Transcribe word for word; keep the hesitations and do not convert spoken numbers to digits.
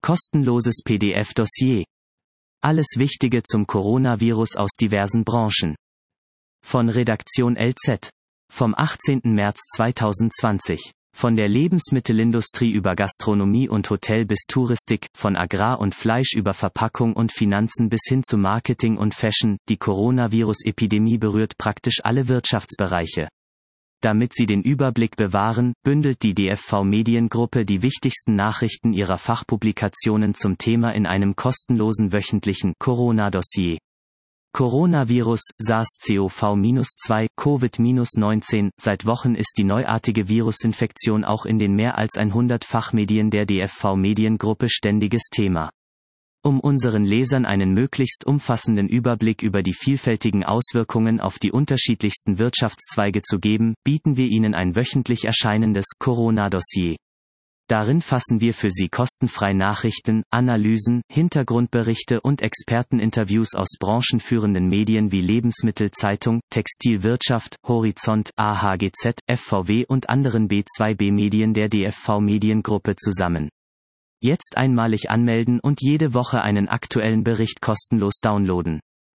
Kostenloses P D F-Dossier. Alles Wichtige zum Coronavirus aus diversen Branchen. Von Redaktion L Z. Vom achtzehnten März zweitausendzwanzig. Von der Lebensmittelindustrie über Gastronomie und Hotel bis Touristik, von Agrar und Fleisch über Verpackung und Finanzen bis hin zu Marketing und Fashion, die Coronavirus-Epidemie berührt praktisch alle Wirtschaftsbereiche. Damit sie den Überblick bewahren, bündelt die D F V-Mediengruppe die wichtigsten Nachrichten ihrer Fachpublikationen zum Thema in einem kostenlosen wöchentlichen Corona-Dossier. Coronavirus, SARS-C o V zwei, Covid neunzehn, seit Wochen ist die neuartige Virusinfektion auch in den mehr als hundert Fachmedien der D F V-Mediengruppe ständiges Thema. Um unseren Lesern einen möglichst umfassenden Überblick über die vielfältigen Auswirkungen auf die unterschiedlichsten Wirtschaftszweige zu geben, bieten wir Ihnen ein wöchentlich erscheinendes Corona-Dossier. Darin fassen wir für Sie kostenfrei Nachrichten, Analysen, Hintergrundberichte und Experteninterviews aus branchenführenden Medien wie Lebensmittelzeitung, Textilwirtschaft, Horizont, A H G Z, F V W und anderen B zwei B-Medien der D F V-Mediengruppe zusammen. Jetzt einmalig anmelden und jede Woche einen aktuellen Bericht kostenlos downloaden.